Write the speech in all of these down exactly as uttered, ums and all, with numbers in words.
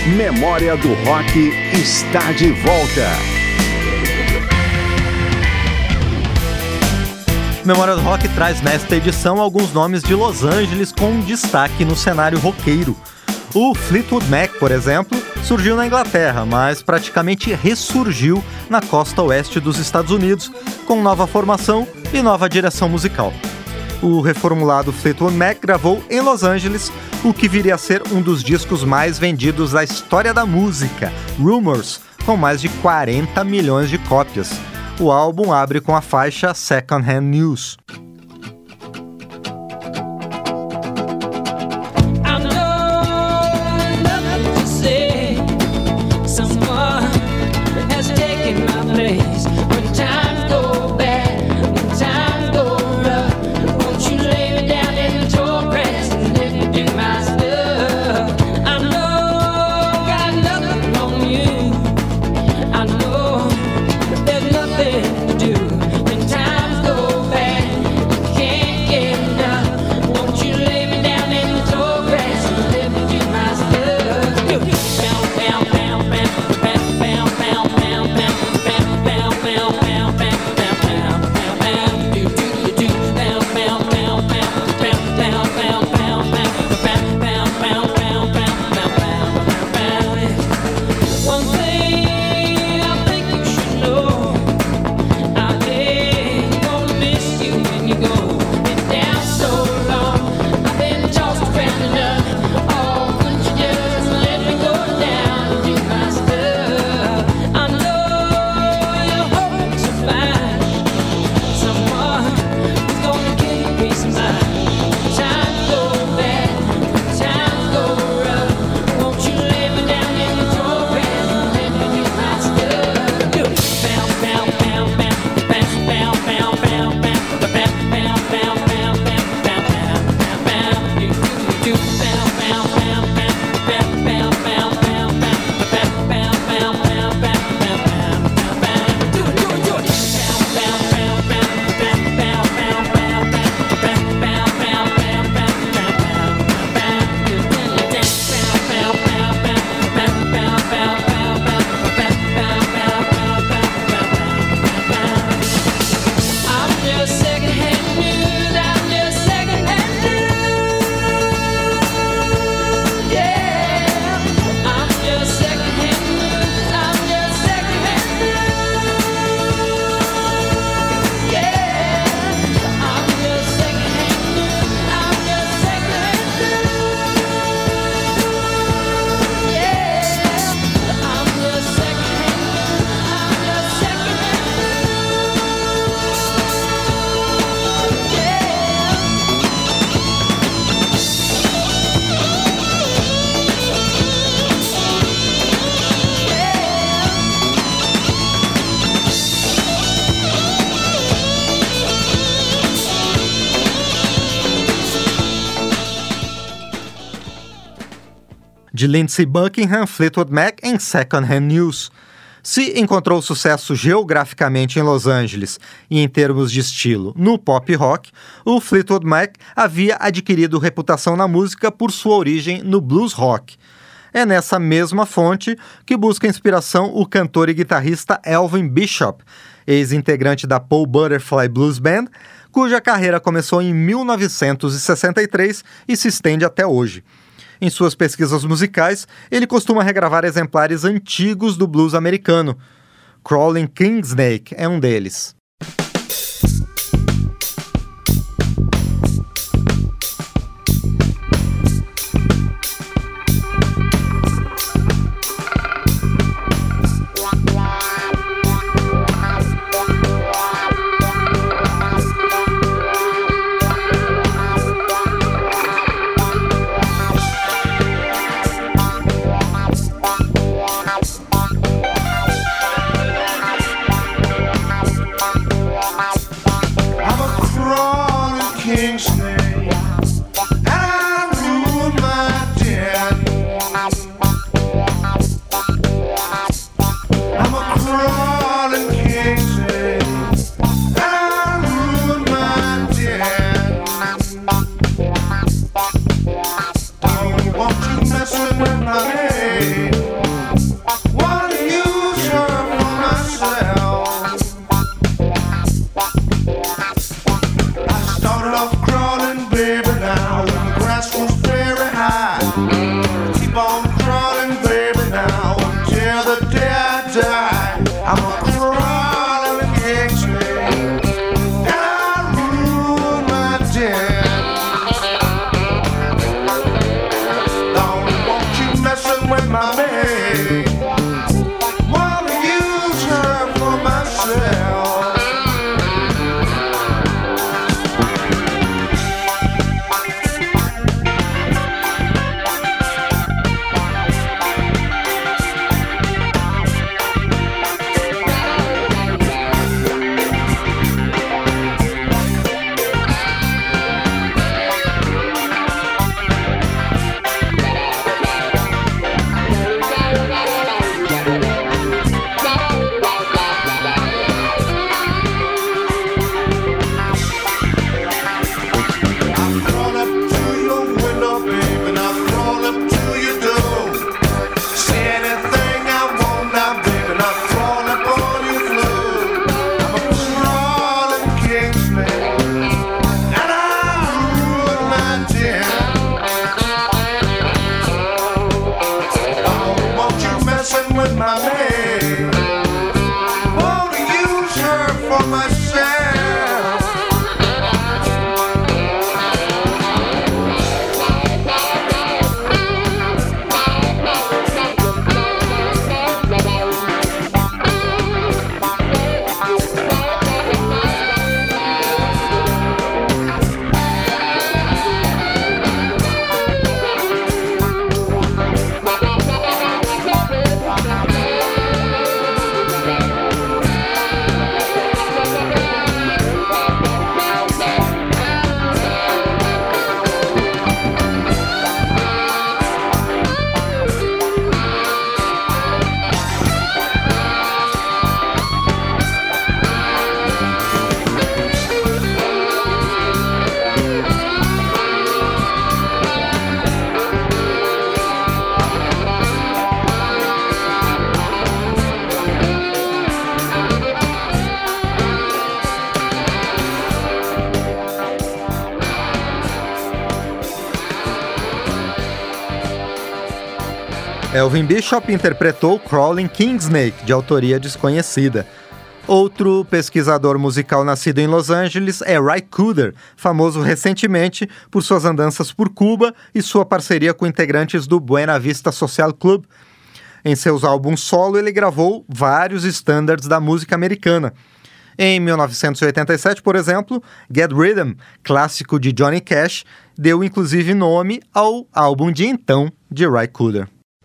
Memória do Rock está de volta. Memória do Rock traz nesta edição alguns nomes de Los Angeles com destaque no cenário roqueiro. O Fleetwood Mac, por exemplo, surgiu na Inglaterra, mas praticamente ressurgiu na costa oeste dos Estados Unidos, com nova formação e nova direção musical. O reformulado Fleetwood Mac gravou em Los Angeles o que viria a ser um dos discos mais vendidos da história da música, Rumours, com mais de quarenta milhões de cópias. O álbum abre com a faixa Second Hand News. De Lindsey Buckingham, Fleetwood Mac em Second Hand News. Se encontrou sucesso geograficamente em Los Angeles e em termos de estilo no pop rock, o Fleetwood Mac havia adquirido reputação na música por sua origem no blues rock. É nessa mesma fonte que busca inspiração o cantor e guitarrista Elvin Bishop, ex-integrante da Paul Butterfly Blues Band, cuja carreira começou em mil novecentos e sessenta e três e se estende até hoje. Em suas pesquisas musicais, ele costuma regravar exemplares antigos do blues americano. Crawling Kingsnake é um deles. Don't want you messing with my head. dancing with my man. Wanna use her for myself. Elvin Bishop interpretou Crawling Kingsnake, de autoria desconhecida. Outro pesquisador musical nascido em Los Angeles é Ry Cooder, famoso recentemente por suas andanças por Cuba e sua parceria com integrantes do Buena Vista Social Club. Em seus álbuns solo, ele gravou vários standards da música americana. Em mil novecentos e oitenta e sete, por exemplo, Get Rhythm, clássico de Johnny Cash, deu inclusive nome ao álbum de então de Ry Cooder.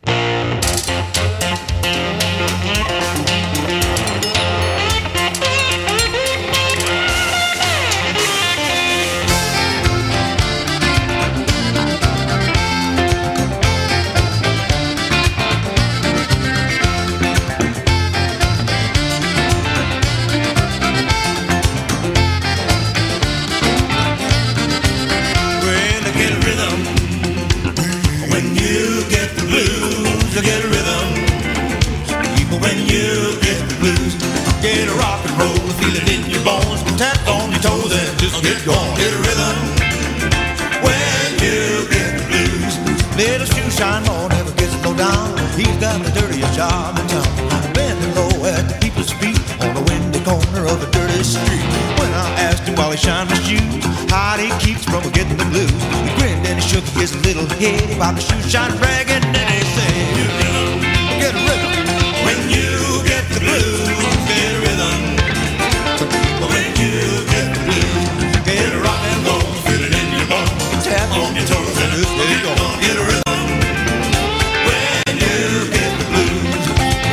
About the shoe shine rag and then they say, get a rhythm. When you get the blues, get a rhythm. When you get the blues, get a rock and roll, feel it in your bones, tap on your toes and this way you go. Get a rhythm. When you get the blues.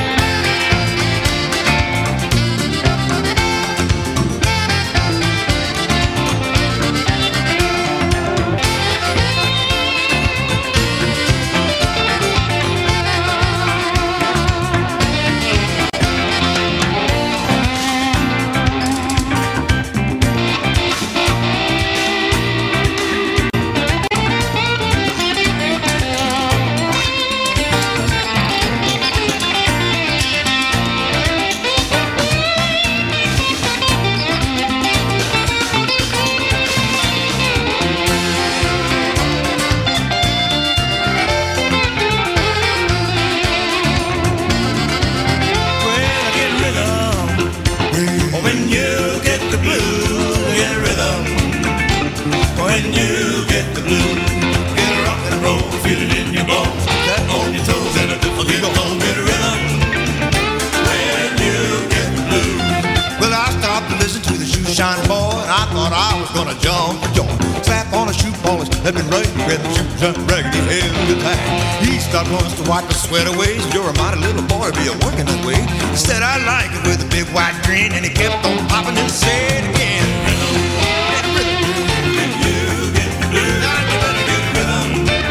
Let me right where the shoes shine raggedy hell the time. He stopped once to wipe the sweat away. Said, you're a mighty little boy, be a working that way. He said, I like it with a big white grin, and he kept on popping and said again. Get rhythm. When you get the blues, now you better get rhythm.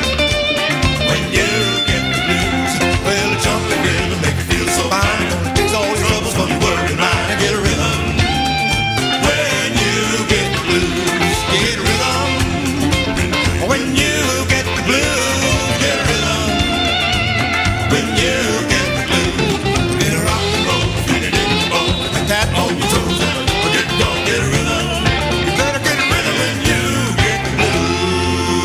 When you get the blues, well, a jumping rhythm make you feel so fine. Gonna fix all your troubles from your working mind. Now get a rhythm. When you get the blues, get a rhythm. When you get the blues, get a rhythm. When you get the blues, get a rock and roll, feel it in your bones, tap on your toes, and get go, get a rhythm. You better get a rhythm when you get the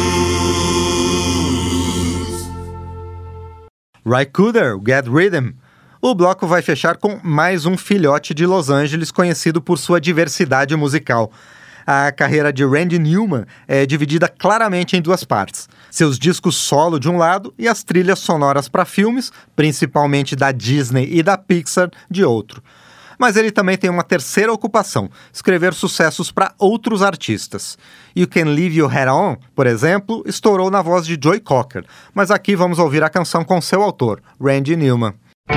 blues. Ry Cooder, Get Rhythm. O bloco vai fechar com mais um filhote de Los Angeles conhecido por sua diversidade musical. A carreira de Randy Newman é dividida claramente em duas partes. Seus discos solo de um lado e as trilhas sonoras para filmes, principalmente da Disney e da Pixar, de outro. Mas ele também tem uma terceira ocupação, escrever sucessos para outros artistas. You Can Leave Your Hat On, por exemplo, estourou na voz de Joey Cocker, mas aqui vamos ouvir a canção com seu autor, Randy Newman.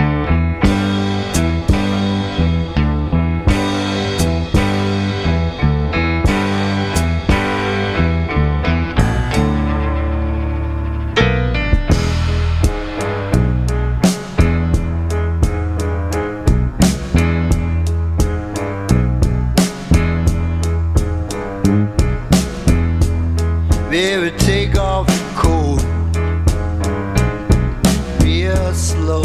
Baby, take off your coat real slow.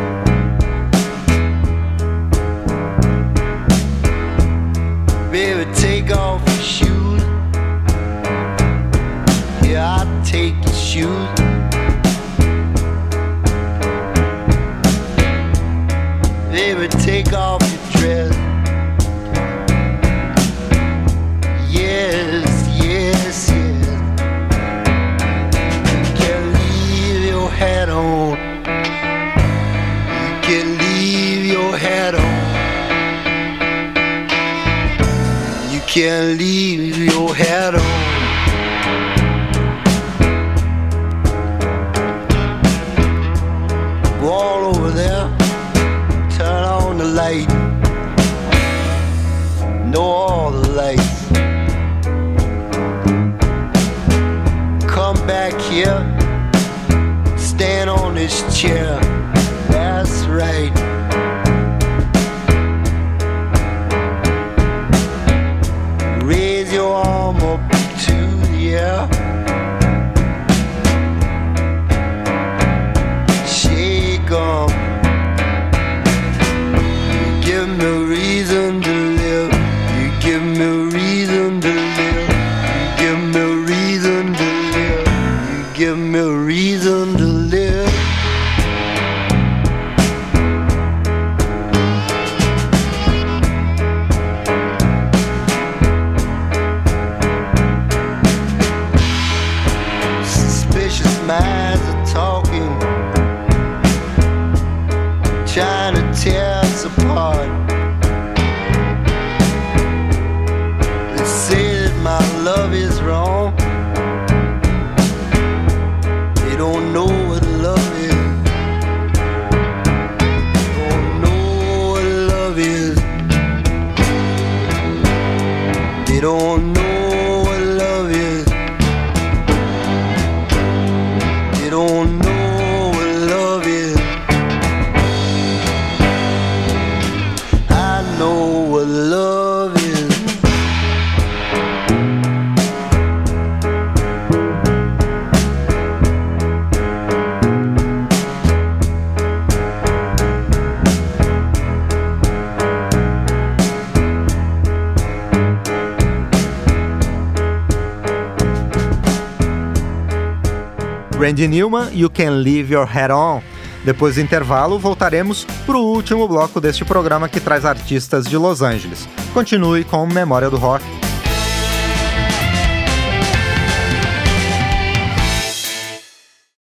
Baby, take off your shoes. Yeah, I'll take your shoes. Baby, take off your dress. Yes, yes, yes. Hat on. You can leave your hat on. You can leave your hat on. Go all over there, turn on the light. Know all the lights. Come back here. Stand on this chair, that's right. Raise your arm up to the air. Shake 'em. You give me a reason to live. You give me a reason to live. You give me a reason to live. You give me a reason to live. Suspicious minds are talking, trying to tear us apart. They say that my love is wrong. They don't know what love is. Don't know what love is. They don't know what love is. They don't know what love is. I know what love is. Randy Newman, You Can Leave Your Hat On. Depois do intervalo, voltaremos para o último bloco deste programa que traz artistas de Los Angeles. Continue com Memória do Rock.